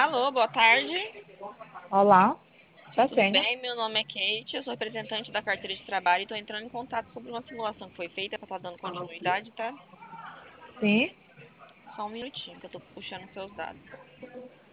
Alô, boa tarde. Olá, tá Tudo sendo? bem? Meu nome é Kate, eu sou representante da carteira de trabalho e estou entrando em contato sobre uma simulação que foi feita para estar dando continuidade, tá? Sim, Só um minutinho que eu estou puxando seus dados.